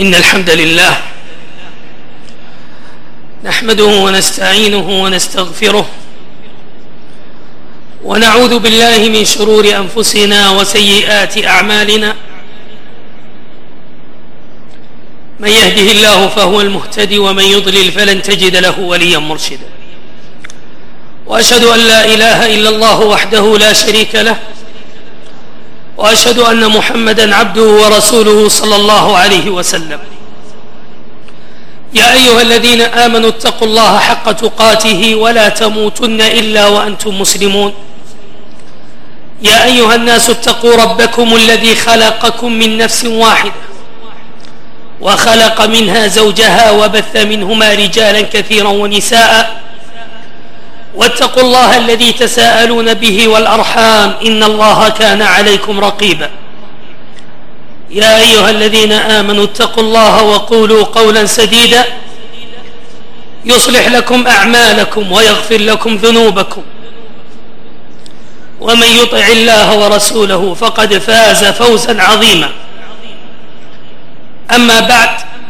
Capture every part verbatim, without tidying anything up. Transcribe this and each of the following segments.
إن الحمد لله نحمده ونستعينه ونستغفره ونعوذ بالله من شرور أنفسنا وسيئات أعمالنا. من يهده الله فهو المهتدي ومن يضلل فلن تجد له وليا مرشدا. وأشهد أن لا إله إلا الله وحده لا شريك له، وأشهد أن محمدا عبده ورسوله صلى الله عليه وسلم. يا أيها الذين آمنوا اتقوا الله حق تقاته ولا تموتن إلا وأنتم مسلمون. يا أيها الناس اتقوا ربكم الذي خلقكم من نفس واحدة وخلق منها زوجها وبث منهما رجالا كثيرا ونساء، واتقوا الله الذي تساءلون به والأرحام إن الله كان عليكم رقيبا. يا أيها الذين آمنوا اتقوا الله وقولوا قولا سديدا يصلح لكم أعمالكم ويغفر لكم ذنوبكم، ومن يطع الله ورسوله فقد فاز فوزا عظيما. أما بعد،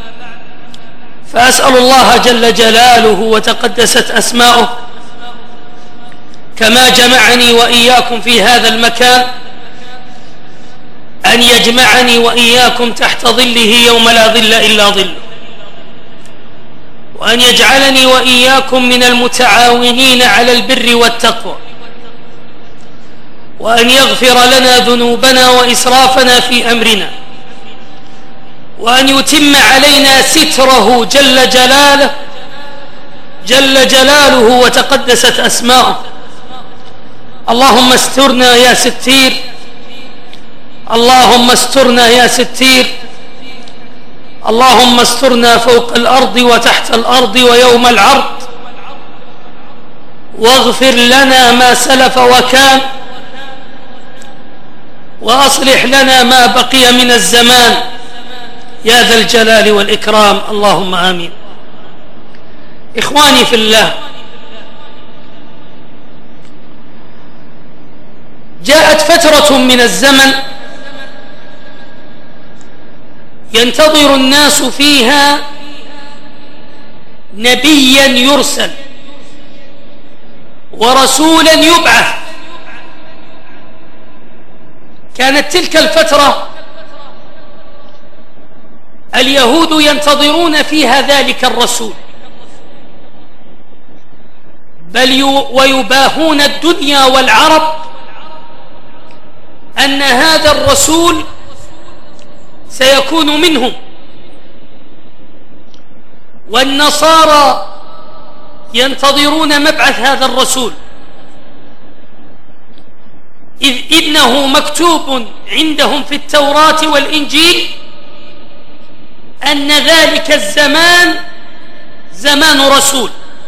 فأسأل الله جل جلاله وتقدست أسماؤه كما جمعني وإياكم في هذا المكان أن يجمعني وإياكم تحت ظله يوم لا ظل إلا ظله، وأن يجعلني وإياكم من المتعاونين على البر والتقوى، وأن يغفر لنا ذنوبنا وإسرافنا في أمرنا، وأن يتم علينا ستره جل جلاله جل جلاله وتقدست أسماؤه. اللهم استرنا يا ستير، اللهم استرنا يا ستير، اللهم استرنا فوق الأرض وتحت الأرض ويوم العرض، واغفر لنا ما سلف وكان، وأصلح لنا ما بقي من الزمان يا ذا الجلال والإكرام، اللهم آمين. إخواني في الله، جاءت فترة من الزمن ينتظر الناس فيها نبيا يرسل ورسولا يبعث. كانت تلك الفترة اليهود ينتظرون فيها ذلك الرسول، بل ويباهون الدنيا والعرب أن هذا الرسول سيكون منهم، والنصارى ينتظرون مبعث هذا الرسول، إذ إنه مكتوب عندهم في التوراة والإنجيل أن ذلك الزمان زمان رسول.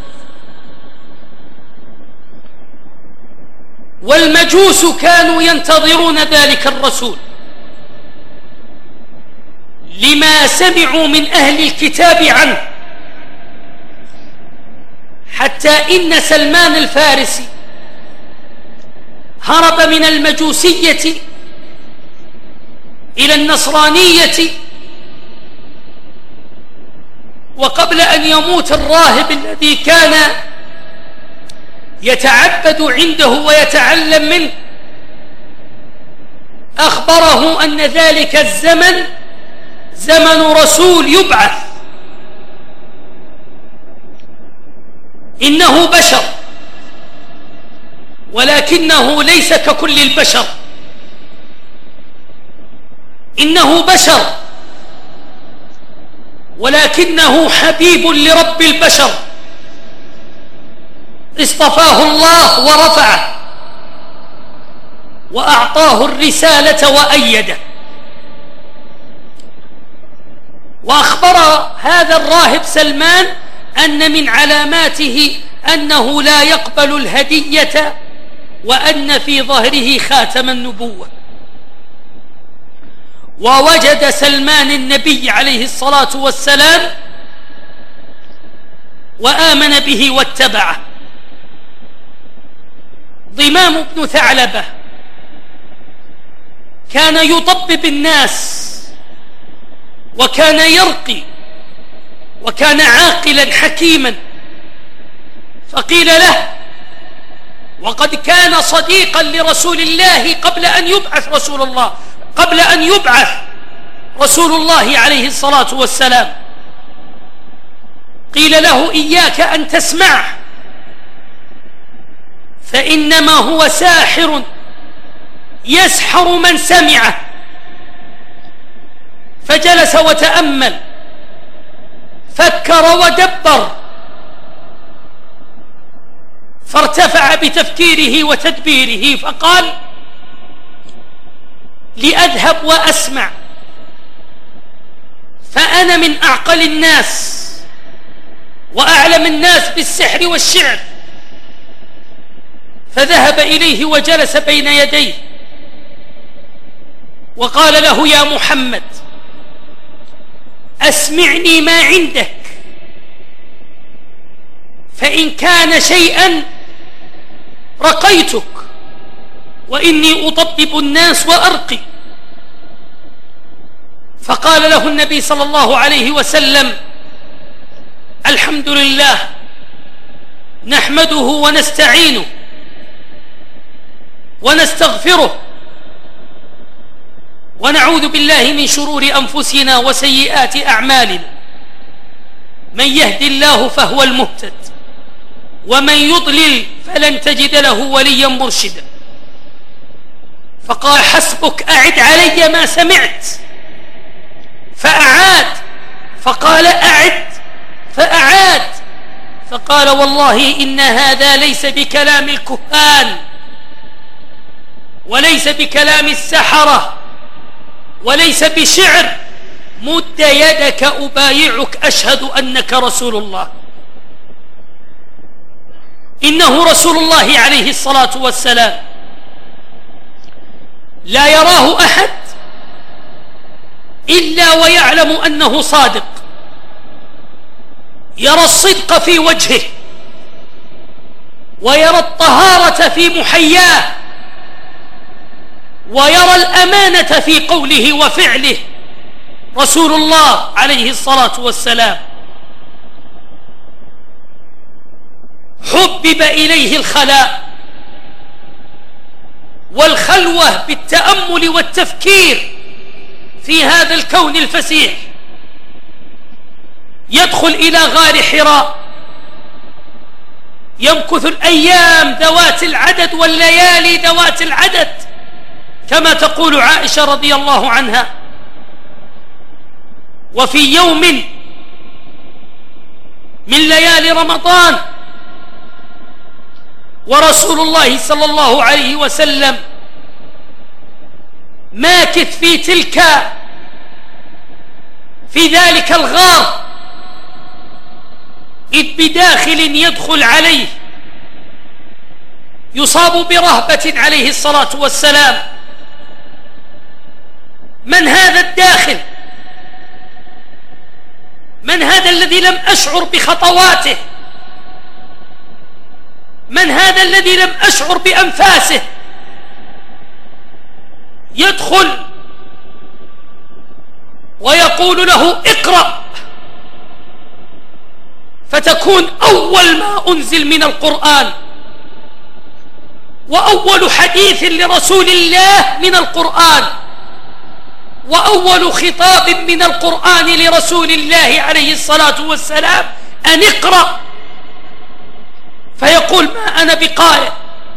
والمجوس كانوا ينتظرون ذلك الرسول لما سمعوا من أهل الكتاب عنه، حتى إن سلمان الفارسي هرب من المجوسية إلى النصرانية، وقبل أن يموت الراهب الذي كان يتعبد عنده ويتعلم منه أخبره أن ذلك الزمن زمن رسول يبعث. إنه بشر ولكنه ليس ككل البشر، إنه بشر ولكنه حبيب لرب البشر، اصطفاه الله ورفعه وأعطاه الرسالة وأيده. وأخبر هذا الراهب سلمان أن من علاماته أنه لا يقبل الهدية، وأن في ظهره خاتم النبوة. ووجد سلمان النبي عليه الصلاة والسلام وآمن به واتبعه. ضمام بن ثعلبة كان يطبب الناس وكان يرقي وكان عاقلا حكيما. فقيل له: وقد كان صديقا لرسول الله قبل أن يبعث رسول الله قبل أن يبعث رسول الله عليه الصلاة والسلام. قيل له: إياك أن تسمعه، فإنما هو ساحر يسحر من سمعه. فجلس وتأمل، فكر ودبر، فارتفع بتفكيره وتدبيره فقال: لأذهب وأسمع، فأنا من أعقل الناس وأعلم الناس بالسحر والشعر. فذهب إليه وجلس بين يديه وقال له: يا محمد، أسمعني ما عندك، فإن كان شيئا رقيتك، وإني أطبب الناس وأرقي. فقال له النبي صلى الله عليه وسلم: الحمد لله، نحمده ونستعينه ونستغفره ونعوذ بالله من شرور أنفسنا وسيئات أعمالنا، من يهد الله فهو المهتد، ومن يضلل فلن تجد له وليا مرشدا. فقال: حسبك، أعد علي ما سمعت. فأعاد، فقال: أعد، فأعاد. فقال: والله إن هذا ليس بكلام الكهان، وليس بكلام السحرة، وليس بشعر. مد يدك أبايعك، أشهد أنك رسول الله. إنه رسول الله عليه الصلاة والسلام لا يراه أحد إلا ويعلم أنه صادق، يرى الصدق في وجهه، ويرى الطهارة في محياه، ويرى الأمانة في قوله وفعله. رسول الله عليه الصلاة والسلام حبب إليه الخلاء والخلوة بالتأمل والتفكير في هذا الكون الفسيح. يدخل إلى غار حراء، يمكث الأيام ذوات العدد والليالي ذوات العدد، كما تقول عائشة رضي الله عنها. وفي يوم من ليالي رمضان ورسول الله صلى الله عليه وسلم ماكث في تلك في ذلك الغار، إذ بداخل يدخل عليه يصاب برهبة عليه الصلاة والسلام. من هذا الداخل؟ من هذا الذي لم أشعر بخطواته؟ من هذا الذي لم أشعر بأنفاسه؟ يدخل ويقول له: اقرأ. فتكون أول ما أنزل من القرآن وأول حديث لرسول الله من القرآن وأول خطاب من القرآن لرسول الله عليه الصلاة والسلام أن اقرأ. فيقول: ما أنا بقارئ.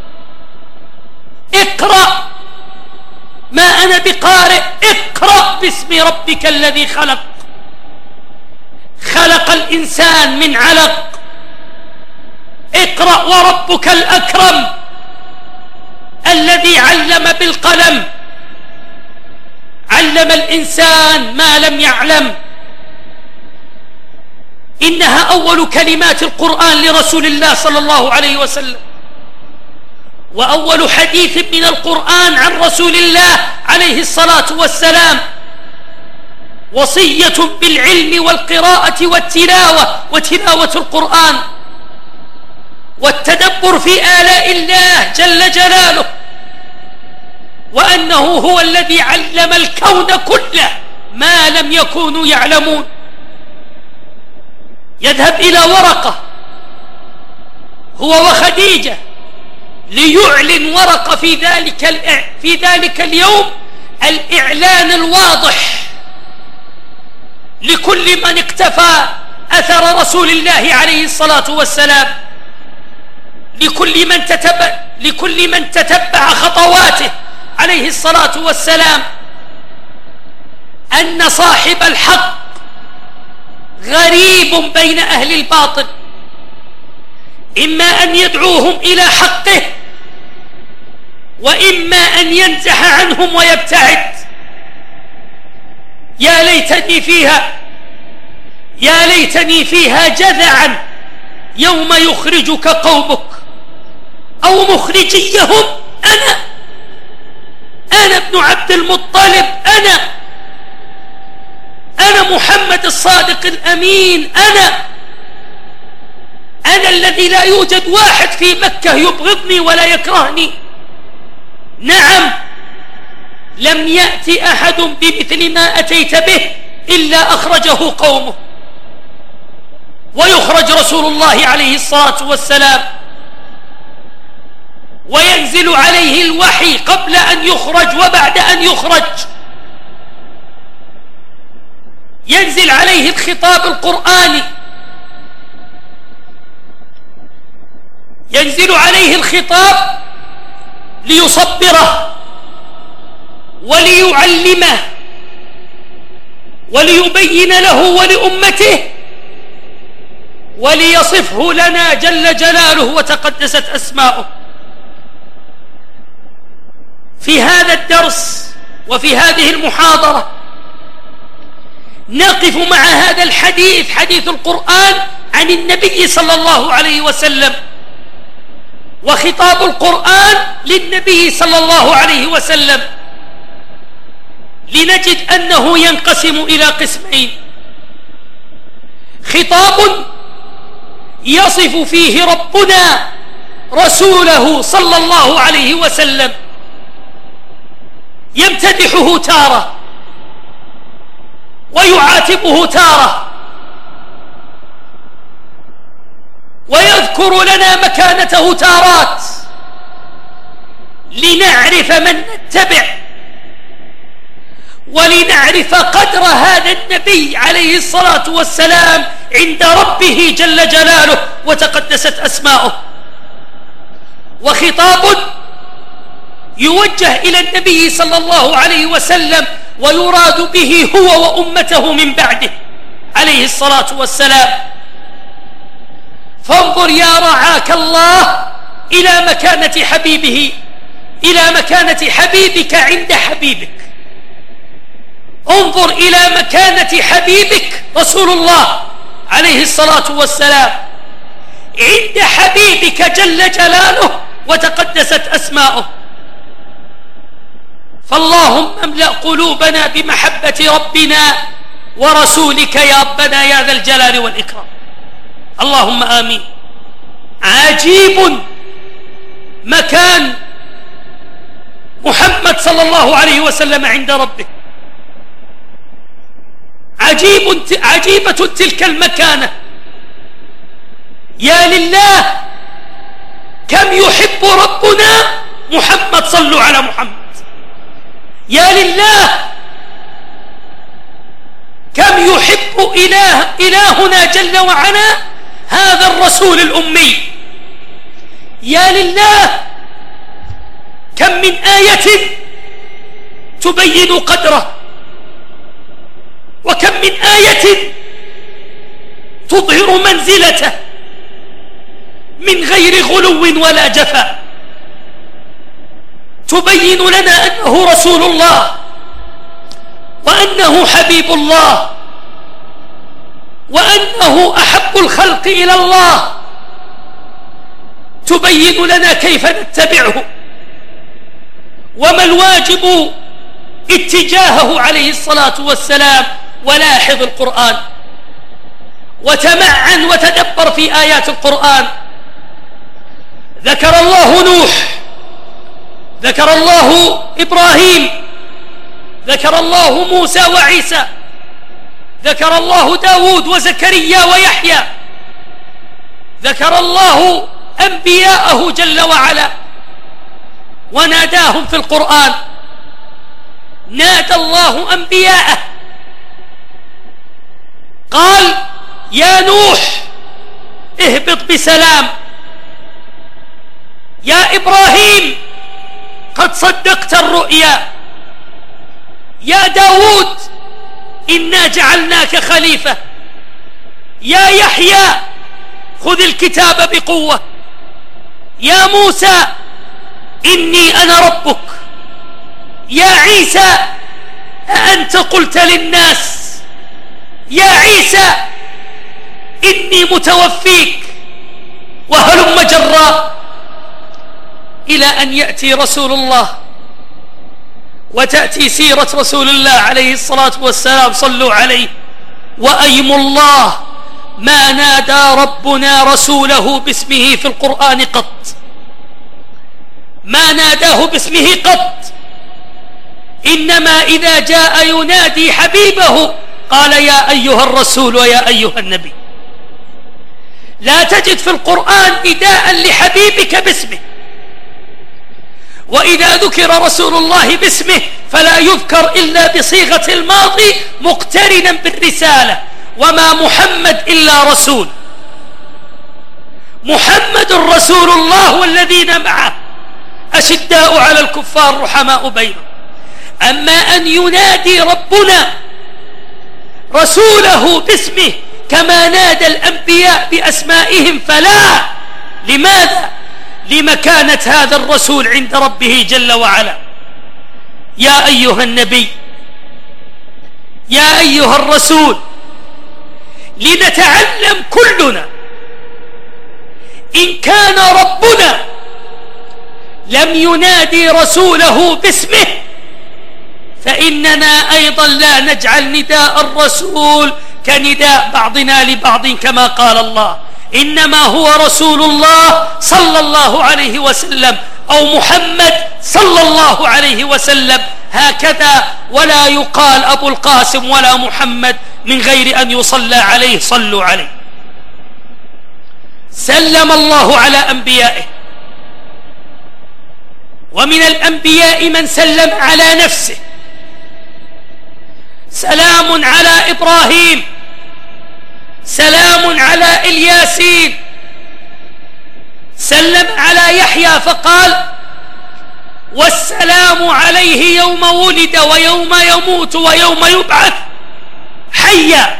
اقرأ، ما أنا بقارئ. اقرأ باسم ربك الذي خلق، خلق الإنسان من علق. اقرأ وربك الأكرم الذي علم بالقلم، علم الإنسان ما لم يعلم. إنها أول كلمات القرآن لرسول الله صلى الله عليه وسلم، وأول حديث من القرآن عن رسول الله عليه الصلاة والسلام. وصية بالعلم والقراءة والتلاوة وتلاوة القرآن والتدبر في آلاء الله جل جلاله، وأنه هو الذي علم الكون كله ما لم يكونوا يعلمون. يذهب إلى ورقة هو وخديجة ليعلن ورقة في ذلك في ذلك اليوم الإعلان الواضح لكل من اقتفى أثر رسول الله عليه الصلاة والسلام، لكل من تتبع لكل من تتبع خطواته عليه الصلاة والسلام، أن صاحب الحق غريب بين أهل الباطل، إما أن يدعوهم إلى حقه وإما أن ينزح عنهم ويبتعد. يا ليتني فيها يا ليتني فيها جذعا يوم يخرجك قومك أو مخرجيهم أنا أنا ابن عبد المطلب، أنا أنا محمد الصادق الأمين، أنا أنا الذي لا يوجد واحد في مكة يبغضني ولا يكرهني. نعم، لم يأتي أحد بمثل ما أتيت به إلا أخرجه قومه، ويخرج رسول الله عليه الصلاة والسلام وينزل عليه الوحي قبل أن يخرج وبعد أن يخرج، ينزل عليه الخطاب القرآني، ينزل عليه الخطاب ليصبره وليعلمه وليبين له ولأمته وليصفه لنا جل جلاله وتقدست أسماؤه. في هذا الدرس وفي هذه المحاضرة نقف مع هذا الحديث، حديث القرآن عن النبي صلى الله عليه وسلم، وخطاب القرآن للنبي صلى الله عليه وسلم، لنجد أنه ينقسم إلى قسمين: خطاب يصف فيه ربنا رسوله صلى الله عليه وسلم، يمتدحه تارة ويعاتبه تارة، ويذكر لنا مكانته تارات لنعرف من نتبع ولنعرف قدر هذا النبي عليه الصلاة والسلام عند ربه جل جلاله وتقدست أسماؤه. وخطاب يوجه إلى النبي صلى الله عليه وسلم ويراد به هو وأمته من بعده عليه الصلاة والسلام. فانظر يا رعاك الله إلى مكانة حبيبه، إلى مكانة حبيبك عند حبيبك. انظر إلى مكانة حبيبك رسول الله عليه الصلاة والسلام عند حبيبك جل جلاله وتقدست أسماؤه. فاللهم املأ قلوبنا بمحبة ربنا ورسولك يا ربنا يا ذا الجلال والإكرام، اللهم آمين. عجيب مكان محمد صلى الله عليه وسلم عند ربه، عجيب عجيبة تلك المكانة. يا لله كم يحب ربنا محمد، صلوا على محمد. يا لله كم يحب إله إلهنا جل وعلا هذا الرسول الأمي. يا لله كم من آية تبين قدره، وكم من آية تظهر منزلته من غير غلو ولا جفاء، تبين لنا أنه رسول الله وأنه حبيب الله وأنه أحب الخلق إلى الله، تبين لنا كيف نتبعه وما الواجب اتجاهه عليه الصلاة والسلام. ولاحظ القرآن وتمعن وتدبر في آيات القرآن. ذكر الله نوح، ذكر الله إبراهيم، ذكر الله موسى وعيسى، ذكر الله داود وزكريا ويحيى، ذكر الله أنبياءه جل وعلا وناداهم في القرآن. نادى الله أنبياءه قال: يا نوح اهبط بسلام، يا إبراهيم قد صدقت الرؤيا، يا داود إنا جعلناك خليفة، يا يحيى خذ الكتاب بقوة، يا موسى إني أنا ربك، يا عيسى أأنت قلت للناس، يا عيسى إني متوفيك، وهلم جرا إلى أن يأتي رسول الله وتأتي سيرة رسول الله عليه الصلاة والسلام. صلوا عليه. وأيم الله ما نادى ربنا رسوله باسمه في القرآن قط، ما ناداه باسمه قط، إنما إذا جاء ينادي حبيبه قال: يا أيها الرسول ويا أيها النبي. لا تجد في القرآن نداء لحبيبك باسمه، وإذا ذكر رسول الله باسمه فلا يذكر إلا بصيغة الماضي مقترنا بالرسالة. وما محمد إلا رسول، محمد رسول الله والذين معه أشداء على الكفار رحماء بينهم. أما أن ينادي ربنا رسوله باسمه كما نادى الأنبياء بأسمائهم فلا. لماذا؟ لمكانة هذا الرسول عند ربه جل وعلا. يا أيها النبي، يا أيها الرسول، لنتعلم كلنا إن كان ربنا لم ينادي رسوله باسمه فإننا أيضا لا نجعل نداء الرسول كنداء بعضنا لبعض كما قال الله: إنما هو رسول الله صلى الله عليه وسلم، أو محمد صلى الله عليه وسلم، هكذا. ولا يقال أبو القاسم ولا محمد من غير أن يصلى عليه. صلوا عليه. سلم الله على أنبيائه، ومن الأنبياء من سلم على نفسه. سلام على إبراهيم، سلام على الياسين، سلم على يحيى فقال: والسلام عليه يوم ولد ويوم يموت ويوم يبعث حيا.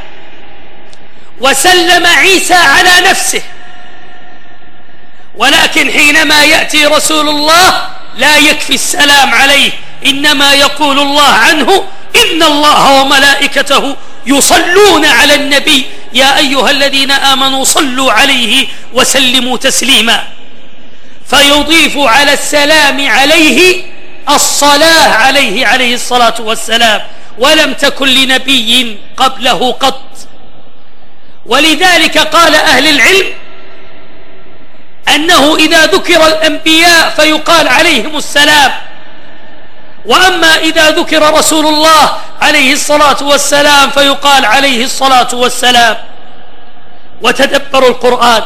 وسلم عيسى على نفسه. ولكن حينما يأتي رسول الله لا يكفي السلام عليه، إنما يقول الله عنه: إن الله وملائكته يصلون على النبي يا أيها الذين آمنوا صلوا عليه وسلموا تسليما. فيضيف على السلام عليه الصلاة عليه عليه الصلاة والسلام، ولم تكن لنبي قبله قط. ولذلك قال أهل العلم أنه إذا ذكر الأنبياء فيقال عليهم السلام، وأما إذا ذكر رسول الله عليه الصلاة والسلام فيقال عليه الصلاة والسلام. وتدبروا القرآن،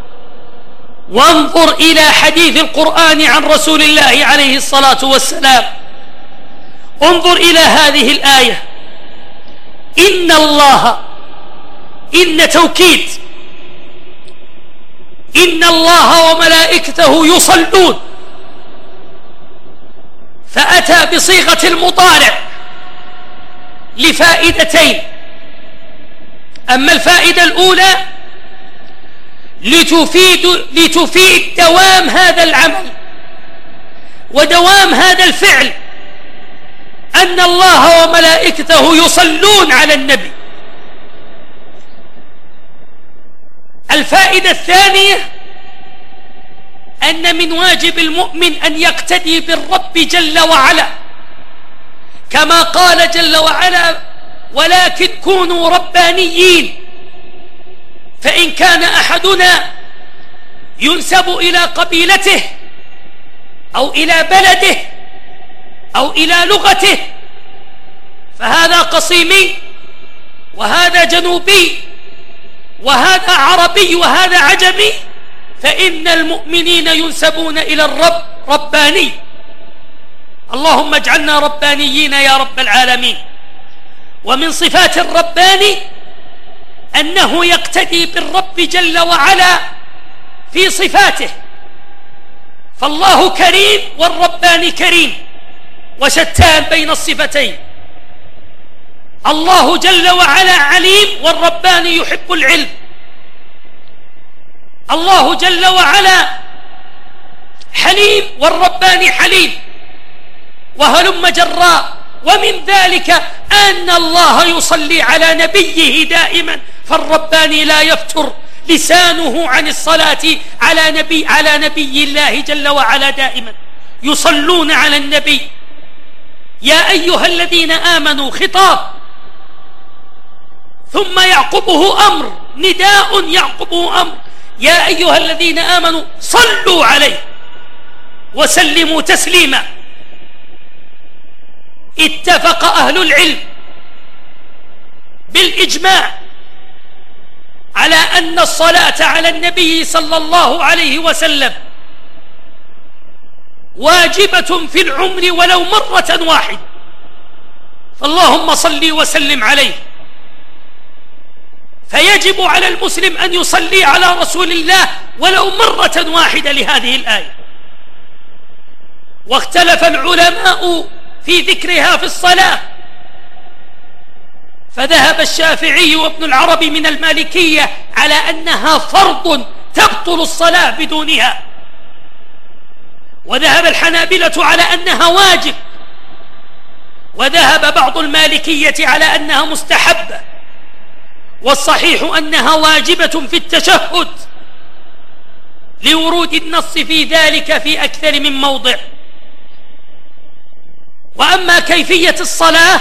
وانظر إلى حديث القرآن عن رسول الله عليه الصلاة والسلام. انظر إلى هذه الآية: إن الله، إن توكيد، إن الله وملائكته يصلون، فأتى بصيغة المضارع لفائدتين. أما الفائدة الأولى لتفيد, لتفيد دوام هذا العمل ودوام هذا الفعل، أن الله وملائكته يصلون على النبي. الفائدة الثانية أن من واجب المؤمن أن يقتدي بالرب جل وعلا، كما قال جل وعلا: ولكن كونوا ربانيين. فإن كان أحدنا ينسب إلى قبيلته أو إلى بلده أو إلى لغته فهذا قصيمي وهذا جنوبي وهذا عربي وهذا عجمي، فإن المؤمنين ينسبون إلى الرب رباني. اللهم اجعلنا ربانيين يا رب العالمين. ومن صفات الرباني أنه يقتدي بالرب جل وعلا في صفاته، فالله كريم والرباني كريم، وشتان بين الصفتين. الله جل وعلا عليم والرباني يحب العلم. الله جل وعلا حليم والرباني حليم، وهلم جراء. ومن ذلك أن الله يصلي على نبيه دائما، فالرباني لا يفتر لسانه عن الصلاة على نبي على نبي الله جل وعلا دائما. يصلون على النبي. يا أيها الذين آمنوا خطاب ثم يعقبه أمر، نداء يعقبه أمر. يا أيها الذين آمنوا صلوا عليه وسلموا تسليما. اتفق أهل العلم بالإجماع على أن الصلاة على النبي صلى الله عليه وسلم واجبة في العمر ولو مرة واحدة، فاللهم صل وسلم عليه. فيجب على المسلم أن يصلي على رسول الله ولو مرة واحدة لهذه الآية. واختلف العلماء في ذكرها في الصلاة، فذهب الشافعي وابن العربي من المالكية على أنها فرض تبطل الصلاة بدونها، وذهب الحنابلة على أنها واجب، وذهب بعض المالكية على أنها مستحبة، والصحيح أنها واجبة في التشهد لورود النص في ذلك في أكثر من موضع. وأما كيفية الصلاة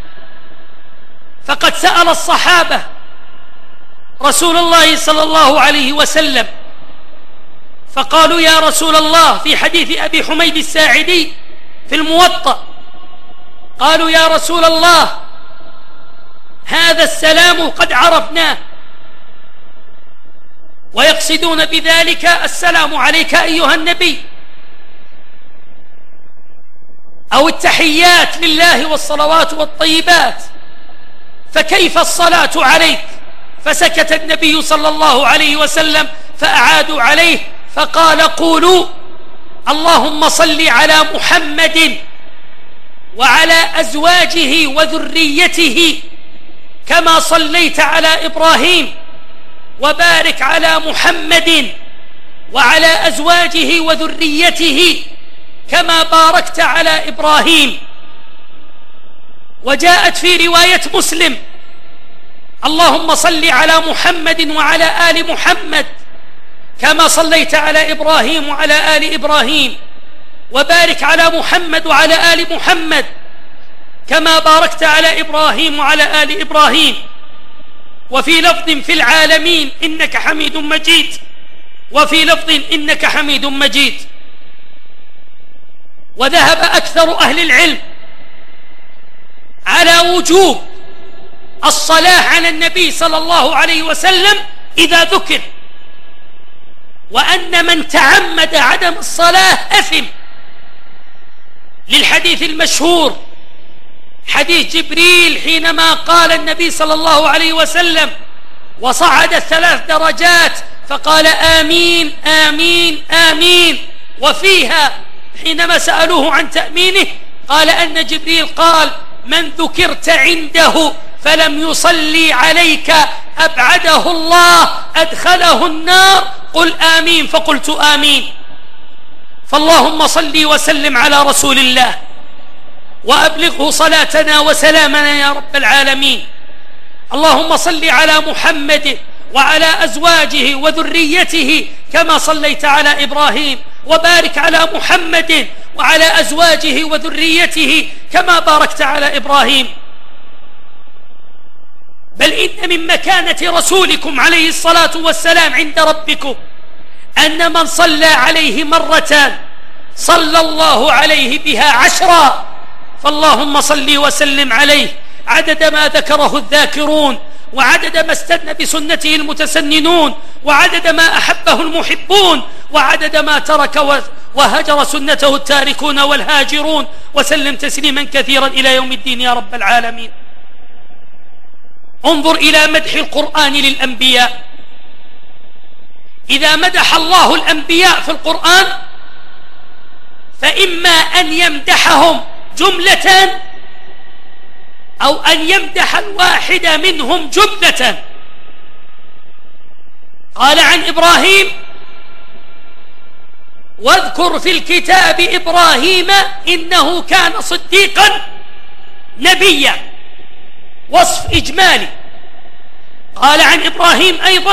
فقد سأل الصحابة رسول الله صلى الله عليه وسلم فقالوا يا رسول الله، في حديث أبي حميد الساعدي في الموطأ، قالوا يا رسول الله هذا السلام قد عرفناه، ويقصدون بذلك السلام عليك أيها النبي أو التحيات لله والصلوات والطيبات، فكيف الصلاة عليك؟ فسكت النبي صلى الله عليه وسلم فأعادوا عليه فقال قولوا اللهم صل على محمد وعلى أزواجه وذريته كما صليت على إبراهيم، وبارك على محمد وعلى أزواجه وذريته كما باركت على إبراهيم. وجاءت في رواية مسلم اللهم صل على محمد وعلى آل محمد كما صليت على إبراهيم وعلى آل إبراهيم، وبارك على محمد وعلى آل محمد كما باركت على إبراهيم وعلى آل إبراهيم. وفي لفظ في العالمين إنك حميد مجيد، وفي لفظ إنك حميد مجيد. وذهب أكثر أهل العلم على وجوب الصلاة على النبي صلى الله عليه وسلم إذا ذكر، وأن من تعمد عدم الصلاة أثم، للحديث المشهور حديث جبريل حينما قال النبي صلى الله عليه وسلم وصعد الثلاث درجات فقال آمين آمين آمين، وفيها حينما سألوه عن تأمينه قال أن جبريل قال من ذكرت عنده فلم يصلي عليك أبعده الله أدخله النار، قل آمين، فقلت آمين. فاللهم صل وسلم على رسول الله وأبلغه صلاتنا وسلامنا يا رب العالمين. اللهم صل على محمد وعلى أزواجه وذريته كما صليت على إبراهيم، وبارك على محمد وعلى أزواجه وذريته كما باركت على إبراهيم. بل إن من مكانة رسولكم عليه الصلاة والسلام عند ربكم أن من صلى عليه مرة صلى الله عليه بها عشرا، فاللهم صل وسلم عليه عدد ما ذكره الذاكرون، وعدد ما استنى بسنته المتسننون، وعدد ما أحبه المحبون، وعدد ما ترك وهجر سنته التاركون والهاجرون، وسلم تسليما كثيرا إلى يوم الدين يا رب العالمين. انظر إلى مدح القرآن للأنبياء. إذا مدح الله الأنبياء في القرآن فإما أن يمدحهم جملة أو أن يمدح الواحد منهم جملة. قال عن إبراهيم: واذكر في الكتاب إبراهيم إنه كان صديقا نبيا، وصف إجمالي. قال عن إبراهيم أيضا: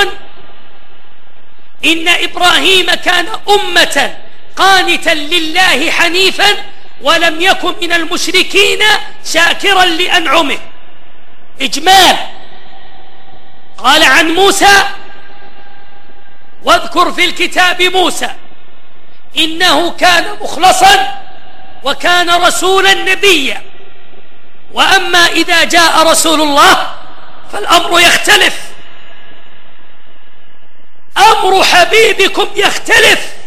إن إبراهيم كان أمة قانتا لله حنيفا ولم يكن من المشركين شاكرا لأنعمه، إجمال. قال عن موسى: واذكر في الكتاب موسى إنه كان مخلصا وكان رسولا نبيا. وأما إذا جاء رسول الله فالأمر يختلف، أمر حبيبكم يختلف،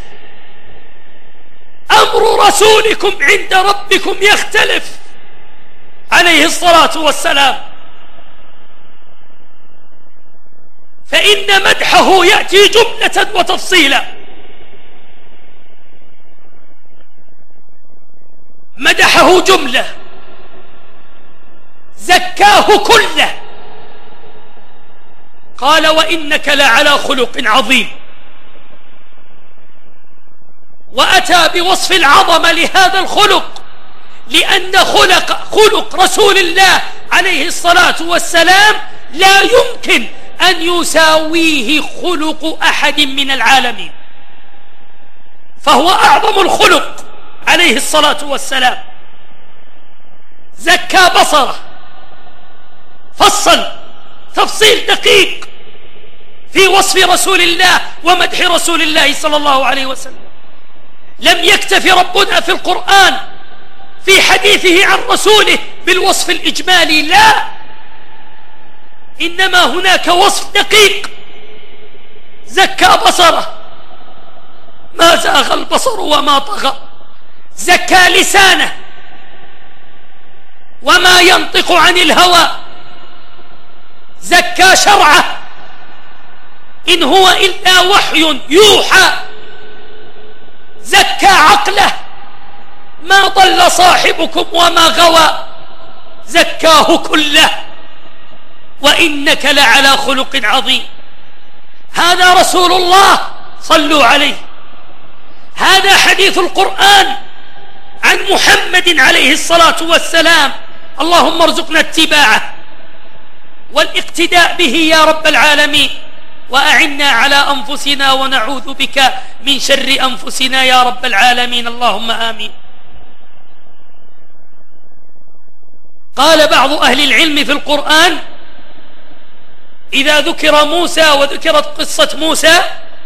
أمر رسولكم عند ربكم يختلف عليه الصلاة والسلام. فإن مدحه يأتي جملة وتفصيلا. مدحه جملة، زكاه كله. قال: وإنك لعلى خلق عظيم. وأتى بوصف العظمة لهذا الخلق، لأن خلق خلق رسول الله عليه الصلاة والسلام لا يمكن أن يساويه خلق أحد من العالمين، فهو أعظم الخلق عليه الصلاة والسلام. زكى بصره، فصل تفصيل دقيق في وصف رسول الله ومدح رسول الله صلى الله عليه وسلم. لم يكتف ربنا في القرآن في حديثه عن رسوله بالوصف الإجمالي، لا، إنما هناك وصف دقيق. زكى بصره، ما زاغ البصر وما طغى. زكى لسانه، وما ينطق عن الهوى. زكى شرعه، إن هو إلا وحي يوحى. زكى عقله، ما ضل صاحبكم وما غوى. زكاه كله. وإنك لعلى خلق عظيم. هذا رسول الله، صلوا عليه. هذا حديث القرآن عن محمد عليه الصلاة والسلام. اللهم ارزقنا اتباعه والاقتداء به يا رب العالمين، وأعنا على أنفسنا ونعوذ بك من شر أنفسنا يا رب العالمين، اللهم آمين. قال بعض أهل العلم في القرآن: إذا ذكر موسى وذكرت قصة موسى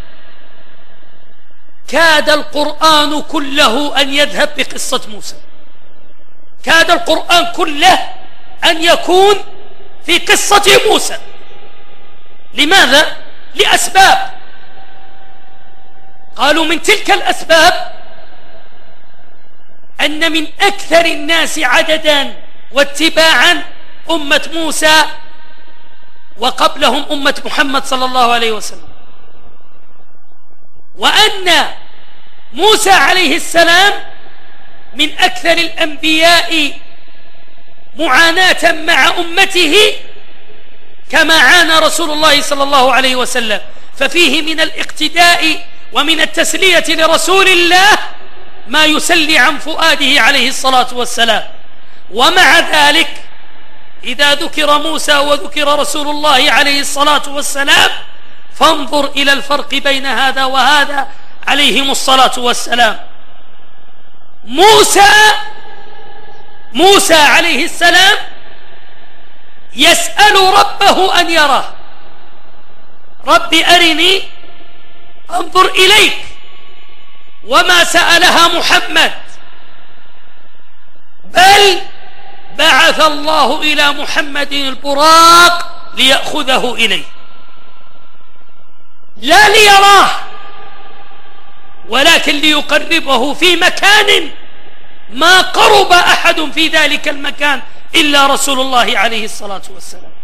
كاد القرآن كله أن يذهب بقصة موسى. كاد القرآن كله أن يكون في قصة موسى. لماذا؟ لأسباب. قالوا من تلك الأسباب أن من أكثر الناس عددا واتباعا أمة موسى، وقبلهم أمة محمد صلى الله عليه وسلم، وأن موسى عليه السلام من أكثر الأنبياء معاناة مع أمته كما عانى رسول الله صلى الله عليه وسلم. ففيه من الاقتداء ومن التسلية لرسول الله ما يسلي عن فؤاده عليه الصلاة والسلام. ومع ذلك إذا ذكر موسى وذكر رسول الله عليه الصلاة والسلام فانظر إلى الفرق بين هذا وهذا عليهم الصلاة والسلام. موسى موسى عليه السلام يسأل ربه أن يراه. رب أرني أنظر إليك، وما سألها محمد بل بعث الله إلى محمد البراق ليأخذه إليه، لا ليراه ولكن ليقربه في مكان ما قرب أحد في ذلك المكان إلا رسول الله عليه الصلاة والسلام.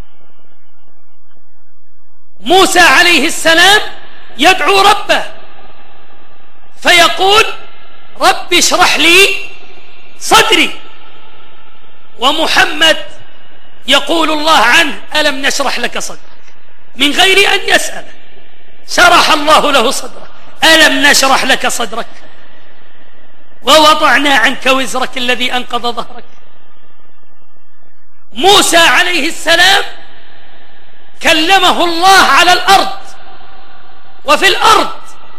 موسى عليه السلام يدعو ربه فيقول رب اشرح لي صدري، ومحمد يقول الله عنه ألم نشرح لك صدرك، من غير أن يسأله شرح الله له صدره. ألم نشرح لك صدرك ووضعنا عنك وزرك الذي أنقض ظهرك. موسى عليه السلام كلمه الله على الأرض وفي الأرض،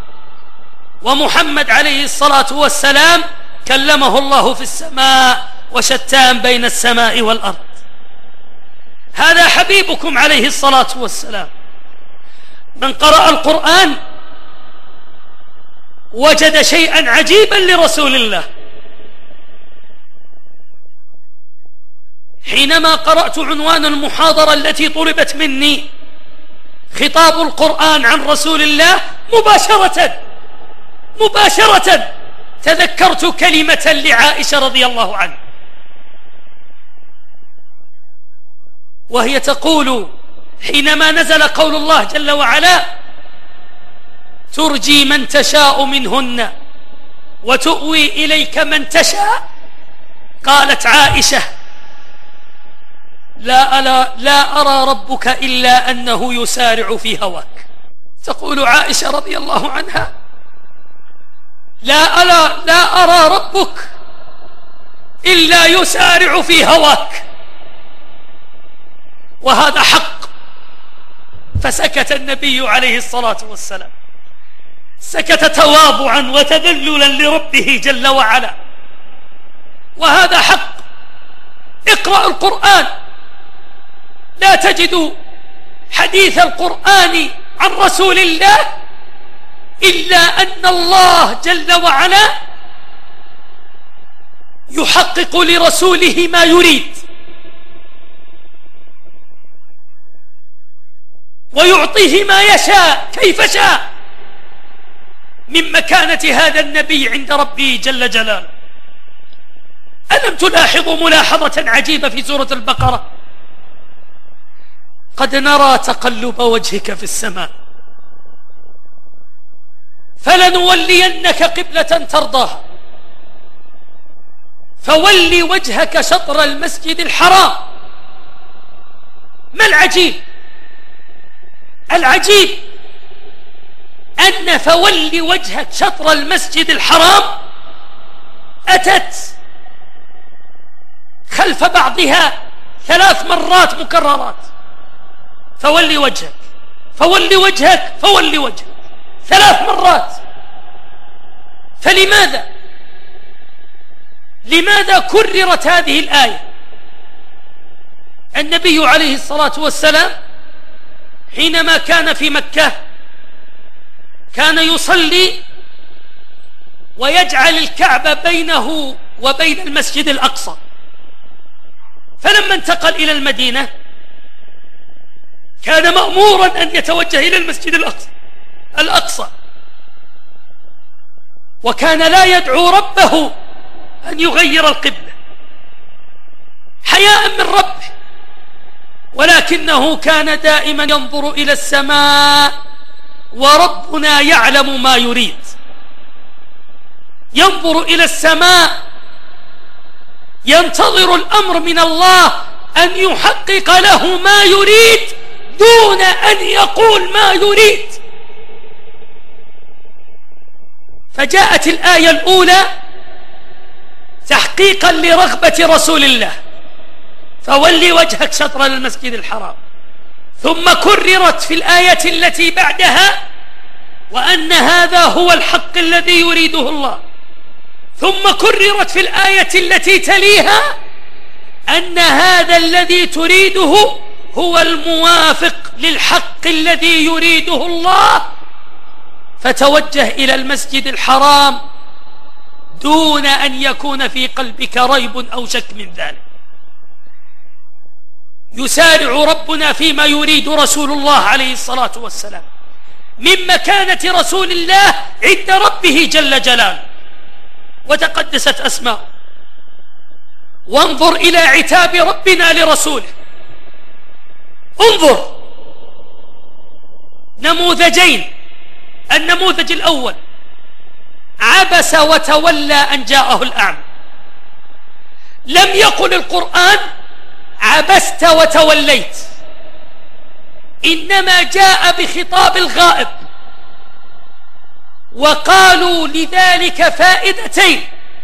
ومحمد عليه الصلاة والسلام كلمه الله في السماء، وشتان بين السماء والأرض. هذا حبيبكم عليه الصلاة والسلام. من قرأ القرآن وجد شيئا عجيبا لرسول الله. حينما قرأت عنوان المحاضرة التي طلبت مني خطاب القرآن عن رسول الله، مباشرة مباشرة تذكرت كلمة لعائشة رضي الله عنها، وهي تقول حينما نزل قول الله جل وعلا ترجي من تشاء منهن وتؤوي إليك من تشاء، قالت عائشة لا, ألا لا أرى ربك إلا أنه يسارع في هواك. تقول عائشة رضي الله عنها لا, ألا لا أرى ربك إلا يسارع في هواك، وهذا حق. فسكت النبي عليه الصلاة والسلام، سكت تواضعا وتذللا لربه جل وعلا، وهذا حق. اقرأ القرآن لا تجد حديث القرآن عن رسول الله إلا أن الله جل وعلا يحقق لرسوله ما يريد ويعطيه ما يشاء كيف شاء من مكانة هذا النبي عند ربه جل جلاله. ألم تلاحظوا ملاحظة عجيبة في سورة البقرة؟ قد نرى تقلب وجهك في السماء فلنولينك قبلة ترضاها فول وجهك شطر المسجد الحرام. ما العجيب؟ العجيب أن فول وجهك شطر المسجد الحرام أتت خلف بعضها ثلاث مرات مكررات. فول وجهك فول وجهك فول وجهك ثلاث مرات. فلماذا لماذا كررت هذه الآية؟ النبي عليه الصلاة والسلام حينما كان في مكة كان يصلي ويجعل الكعبة بينه وبين المسجد الأقصى، فلما انتقل إلى المدينة كان مأمورا أن يتوجه إلى المسجد الأقصى الأقصى وكان لا يدعو ربه أن يغير القبلة حياء من ربه، ولكنه كان دائما ينظر إلى السماء وربنا يعلم ما يريد. ينظر إلى السماء ينتظر الأمر من الله أن يحقق له ما يريد دون أن يقول ما يريد. فجاءت الآية الأولى تحقيقا لرغبة رسول الله فولي وجهك شطر المسجد الحرام، ثم كررت في الآية التي بعدها وأن هذا هو الحق الذي يريده الله، ثم كررت في الآية التي تليها أن هذا الذي تريده هو الموافق للحق الذي يريده الله، فتوجه إلى المسجد الحرام دون أن يكون في قلبك ريب أو شك من ذلك. يسارع ربنا فيما يريد رسول الله عليه الصلاة والسلام من مكانة رسول الله عند ربه جل جلاله وتقدست أسماؤه. وانظر إلى عتاب ربنا لرسوله، انظر نموذجين. النموذج الأول: عبس وتولى أن جاءه الأعمى. لم يقل القرآن عبست وتوليت، إنما جاء بخطاب الغائب، وقالوا لذلك فائدتين.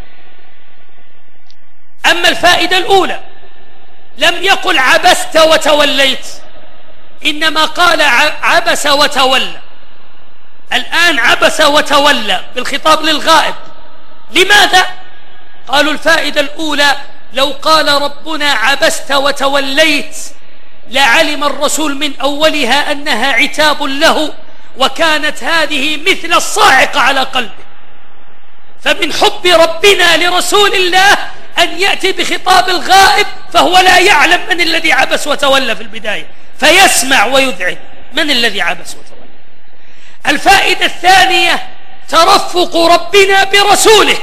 أما الفائدة الأولى لم يقل عبست وتوليت، إنما قال عبس وتولى. الآن عبس وتولى بالخطاب للغائب. لماذا؟ قالوا الفائدة الأولى: لو قال ربنا عبست وتوليت لعلم الرسول من أولها أنها عتاب له، وكانت هذه مثل الصاعقة على قلبه. فمن حب ربنا لرسول الله أن يأتي بخطاب الغائب، فهو لا يعلم من الذي عبس وتولى في البداية، فيسمع ويذعن من الذي عبس وتولى. الفائدة الثانية: ترفق ربنا برسوله،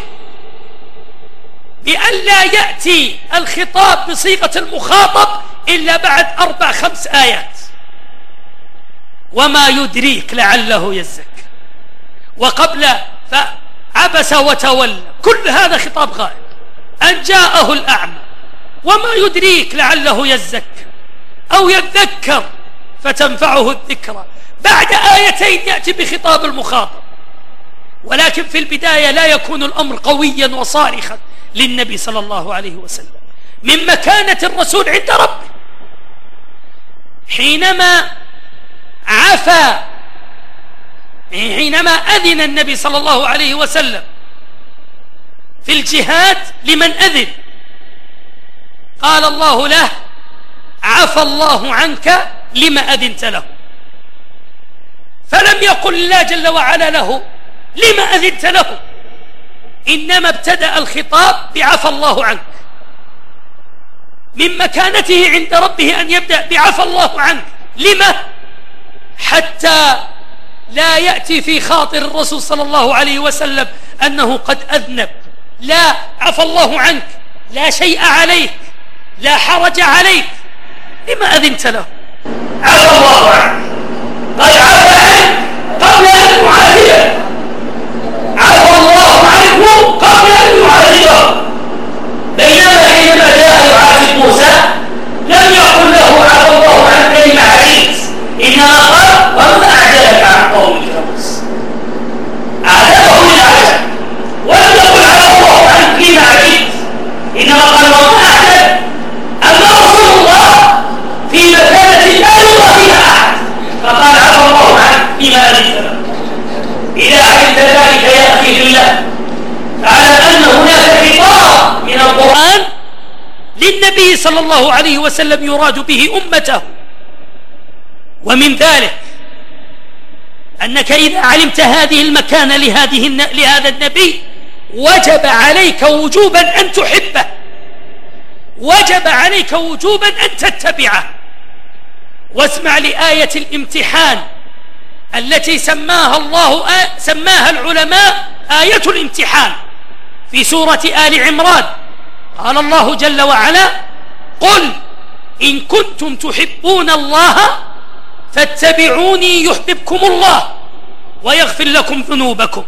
بأن لا يأتي الخطاب بصيغة المخاطب إلا بعد أربع خمس آيات. وما يدريك لعله يزكى، وقبل فعبس وتولى، كل هذا خطاب غائب. أن جاءه الأعمى، وما يدريك لعله يزكى أو يذكر فتنفعه الذكرى. بعد آيتين يأتي بخطاب المخاطب. ولكن في البداية لا يكون الأمر قويا وصارخا للنبي صلى الله عليه وسلم من مكانة الرسول عند ربه. حينما عفى، حينما أذن النبي صلى الله عليه وسلم في الجهاد لمن أذن، قال الله له: عفى الله عنك لما أذنت له. فلم يقل الله جل وعلا له لما أذنت له، إنما ابتدأ الخطاب بعفى الله عنك. من مكانته عند ربه أن يبدأ بعفى الله عنك. لما؟ حتى لا يأتي في خاطر الرسول صلى الله عليه وسلم أنه قد أذنب. لا، عفى الله عنك، لا شيء عليك، لا حرج عليك. لما أذنت له؟ عفى الله عنك، قد عفى عنك قبل أن يعافيه، عفى الله عنه قبل أن يعافيه. بينما حينما جاء يعافي موسى لم يقل له عفى الله عنك لما عفيت، إنما قال: وما أعجلك عن قومك يا موسى. أعجبه للعجب، ولم يقل عفى الله عنك لما عفيت، إنما قال: وما أعجلك. أما رسول الله في مكانة لا يرى فيها أحد، فقال: عفى الله عنك لما أذنت له. إذا علمت ذلك يا أخي في الله، فاعلم أن هناك خطاب من القرآن للنبي صلى الله عليه وسلم يراد به أمته. ومن ذلك أنك إذا علمت هذه المكانة لهذه لهذا النبي، وجب عليك وجوبا أن تحبه، وجب عليك وجوبا أن تتبعه. واسمع لآية الامتحان التي سماها الله آه سماها العلماء آية الامتحان في سورة آل عمران. قال الله جل وعلا: قل إن كنتم تحبون الله فاتبعوني يحببكم الله ويغفر لكم ذنوبكم.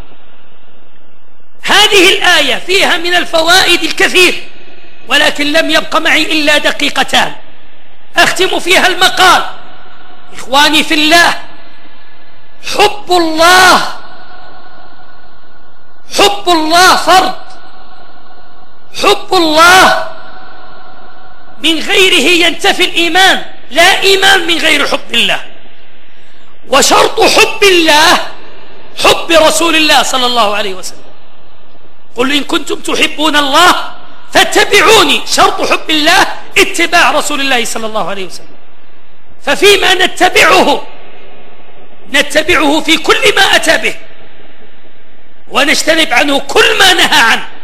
هذه الآية فيها من الفوائد الكثير، ولكن لم يبق معي إلا دقيقتان أختم فيها المقال. إخواني في الله، حب الله حب الله فرض. حب الله من غيره ينتفي الإيمان، لا إيمان من غير حب الله. وشرط حب الله حب رسول الله صلى الله عليه وسلم. قل إن كنتم تحبون الله فاتبعوني. شرط حب الله اتباع رسول الله صلى الله عليه وسلم. ففيما نتبعه نتبعه في كل ما أتى به، ونجتنب عنه كل ما نهى عنه.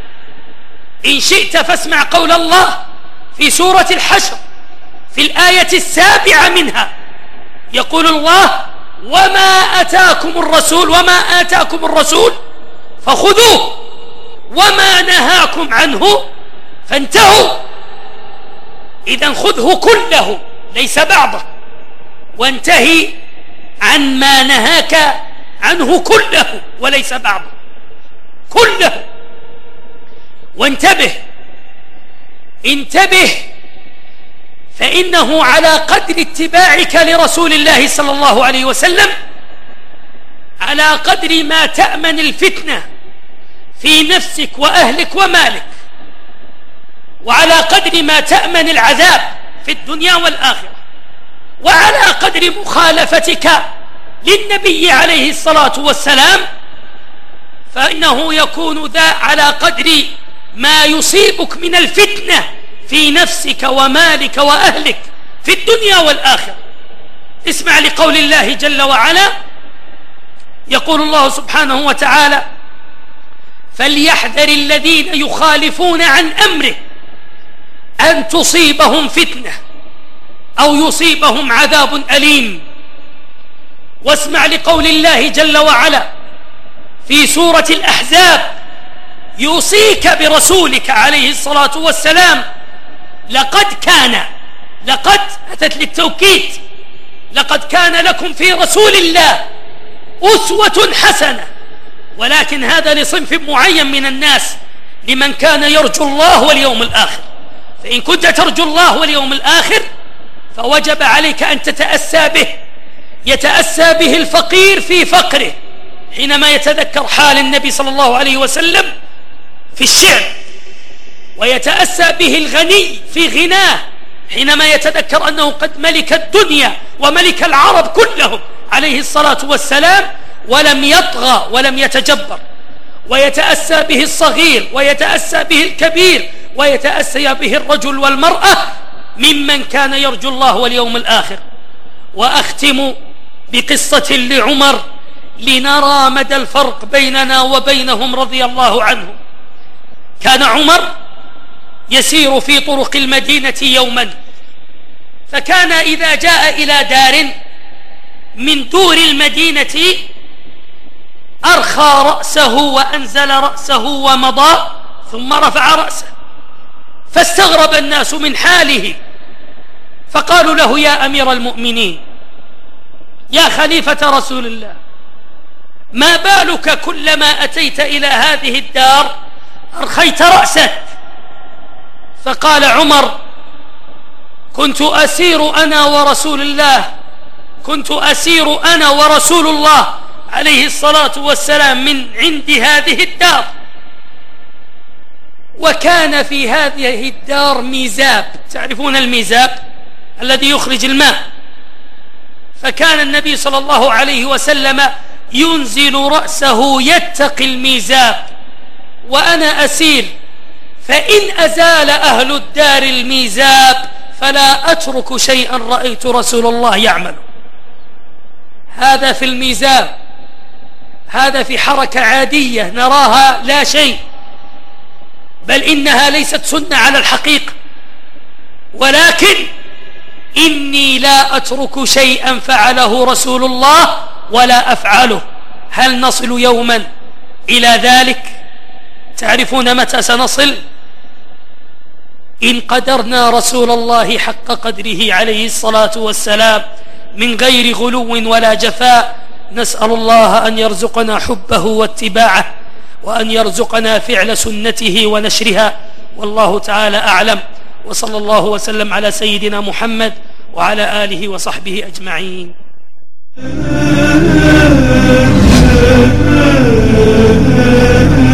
إن شئت فاسمع قول الله في سورة الحشر في الآية السابعة منها، يقول الله: وما أتاكم الرسول وما آتاكم الرسول فخذوه وما نهاكم عنه فانتهوا. إذن خذه كله ليس بعضه، وانتهي عن ما نهاك عنه كله وليس بعضه، كله. وانتبه انتبه فإنه على قدر اتباعك لرسول الله صلى الله عليه وسلم، على قدر ما تأمن الفتنة في نفسك وأهلك ومالك، وعلى قدر ما تأمن العذاب في الدنيا والآخرة، وعلى قدر مخالفتك للنبي عليه الصلاة والسلام فإنه يكون ذا على قدر ما يصيبك من الفتنة في نفسك ومالك وأهلك في الدنيا والآخرة. اسمع لقول الله جل وعلا، يقول الله سبحانه وتعالى: فليحذر الذين يخالفون عن أمره أن تصيبهم فتنة أو يصيبهم عذاب أليم. واسمع لقول الله جل وعلا في سورة الأحزاب يوصيك برسولك عليه الصلاة والسلام: لقد كان، لقد أتت للتوكيد، لقد كان لكم في رسول الله أسوة حسنة. ولكن هذا لصنف معين من الناس، لمن كان يرجو الله واليوم الآخر. فإن كنت ترجو الله واليوم الآخر فوجب عليك أن تتأسى به، يتأسى به الفقير في فقره حينما يتذكر حال النبي صلى الله عليه وسلم في الشعر، ويتأسى به الغني في غناه حينما يتذكر أنه قد ملك الدنيا وملك العرب كلهم عليه الصلاة والسلام ولم يطغى ولم يتجبر. ويتأسى به الصغير ويتأسى به الكبير ويتأسى به الرجل والمرأة ممن كان يرجو الله واليوم الآخر. وأختم بقصة لعمر لنرى مدى الفرق بيننا وبينهم رضي الله عنهم. كان عمر يسير في طرق المدينة يوما، فكان إذا جاء إلى دار من دور المدينة أرخى رأسه وأنزل رأسه ومضى ثم رفع رأسه، فاستغرب الناس من حاله، فقالوا له: يا أمير المؤمنين، يا خليفة رسول الله، ما بالك كلما أتيت إلى هذه الدار أرخيت رأسك؟ فقال عمر: كنت أسير أنا ورسول الله كنت أسير أنا ورسول الله عليه الصلاة والسلام من عند هذه الدار، وكان في هذه الدار ميزاب، تعرفون الميزاب الذي يخرج الماء، فكان النبي صلى الله عليه وسلم ينزل رأسه يتقي الميزاب، وأنا أسير، فإن أزال أهل الدار الميزاب فلا أترك شيئا رأيت رسول الله يعمل. هذا في الميزاب، هذا في حركة عادية نراها لا شيء، بل إنها ليست سنة على الحقيقة، ولكن إني لا أترك شيئا فعله رسول الله ولا أفعله. هل نصل يوما إلى ذلك؟ تعرفون متى سنصل؟ إن قدرنا رسول الله حق قدره عليه الصلاة والسلام من غير غلو ولا جفاء. نسأل الله أن يرزقنا حبه واتباعه، وأن يرزقنا فعل سنته ونشرها، والله تعالى أعلم. وصلى الله وسلم على سيدنا محمد وعلى آله وصحبه أجمعين.